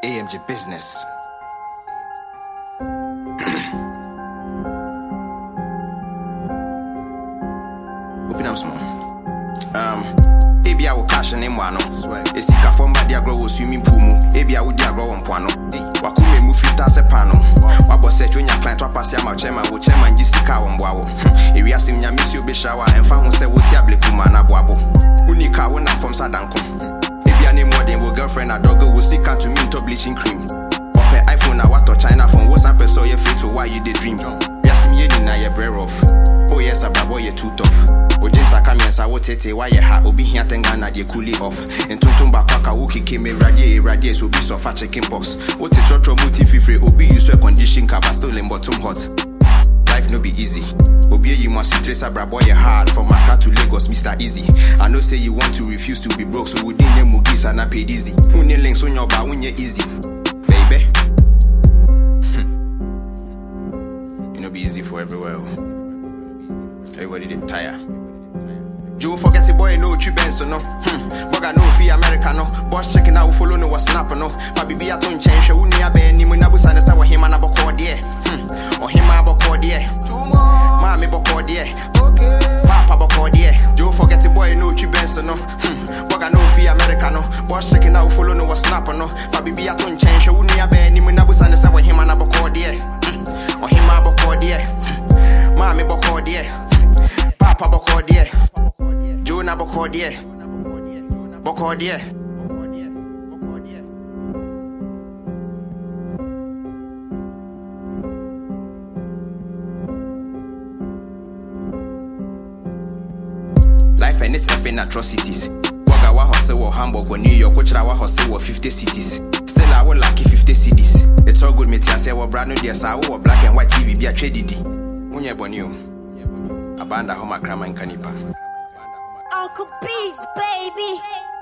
AMG business. Open up small. Ebi I will cash in wano. Esika from badia grow swimming pool mu. Ebi I will dia grow on pano. Wakume mu fita se pano. Wabo se twenye client wa pass ya ma chema wo chema njisika wa mbwawo. Area sim nya miss you be shower and fan se wo tia ble kuma na bwabo. Unika wona from sadanko. Ebi ane more than wo girlfriend a dog will seek out to me to bleaching cream. Ope iPhone na wato China phone was up so you fit to why you did dream. Yasim ye ni na ye bread off. Oh yes, a brabo ye too tough. Ojinsa kamiensa wotete why ye ha obi hia tenga de cool off. And tuntumba kwaka wuki kime radie so be so fat chicken box. Wote trotro muti fifre obi use condition kaba still in bottom hot. Life no be easy. Obi you must trace a brabo ye hard from Accra to Lagos, Mr. Easy. I know say you want to refuse to be broke, so wouldn't ye mugis and I paid easy. Unye links on your ba unye easy. Baby. You know be easy for everywhere. Everybody they tire. Joe forget it boy no tree benson no. Boga no fee America no. Boss checking out follow no was snap no. Fabi be a ton change who near be ni mu na busa na sa wa him na boko die. O him boko die. Mommy boko die. Okay. Papa boko die. Joe forget it boy no tree benson no. Boga no fee America no. Boss checking out follow no was snap no. Fabi be a ton change who near be ni mu na busa na sa wa him na boko die. O him boko die. Mommy boko die. Papa boko die. Jonah boko die. Boko die. Life and its effing atrocities. Waga wa hustle or Hamburg or New York, which I wa hustle or 50 cities. Still I will lucky 50 cities. It's all good, me I say what brand new dear sa or black and white TV be a trade. Unye bonio. Abanda homa grandma in Kanipa. Uncle Beats, baby.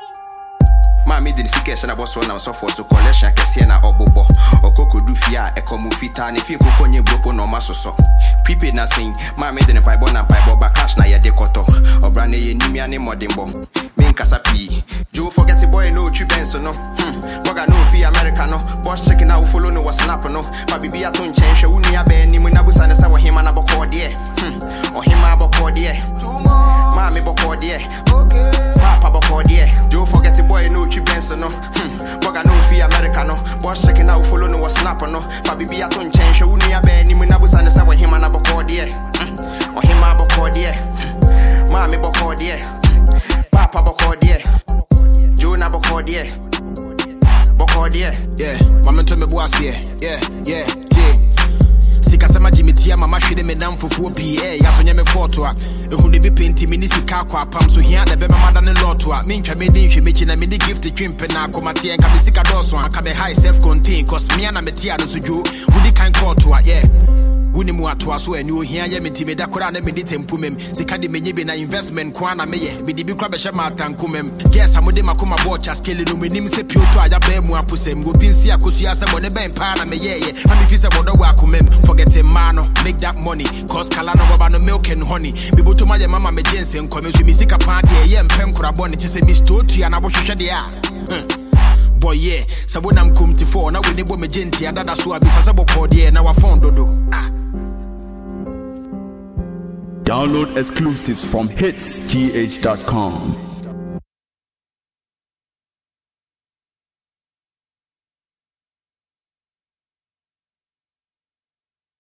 Mami didn't see cash and I was one so for so collection Kessiana or Bobo or Coco Dufia, a comufita, and if you could only broke no maso. Prepaid nothing, Mammy didn't buy bon and buy boba cash na ya decoto or brandy nimia ni modimbo. Mean Casapi. Joe forget the boy no tree benson no. Boga no fee Americano. Boss checking out follow no was snap no. Fabi be a ton change who near be ni munabusa and saw him and a boko die. Or him a boko die. Mommy boko die. Okay. Papa boko die. Joe forget the boy no tree benson no. Boga no fee Americano. Boss checking out follow no was snap no. Fabi be a ton change who near be ni munabusa and saw him and a boko die. Or him a boko die. Mommy boko die. Papa boko die. Jonah boko die. Boko die. Yeah, mama to me boss yeah. Yeah. Sika sama jimitia mama hwede me nam fufuo pii ya so nya me foto a ehu ne bi penti me ni sika kwa apam so hia na be mama da ne loto a me ntwa me ni hwe me chi na me ni gift twimpe na akomate enka me sika doso anka be high self contain cause me na me tia no so jo wudi kan koto a yeah wuni mu atoa so ani ohia ye menti me da kora na me ni tempu mem sika de menye be na investment kwa na me ye me di bi kra be hye matanku mem guess amode makoma bocha scale no me nim se pioto aya ba mu aposem go pinsi akosu ase bone ben pa na me ye am fi se bodo wa akomem forget him man make that money cause kala no baba no milk and honey be boto ma ye mama me jense nkome so mi sika pa de ye mpem kora bone ti se mi stotu ya na bo hwehwe de a boy yeah sabona mkumti for na we ne bo me genti adada so abi fa se bokọ de na wa phone dodo Download exclusives from hitsgh.com.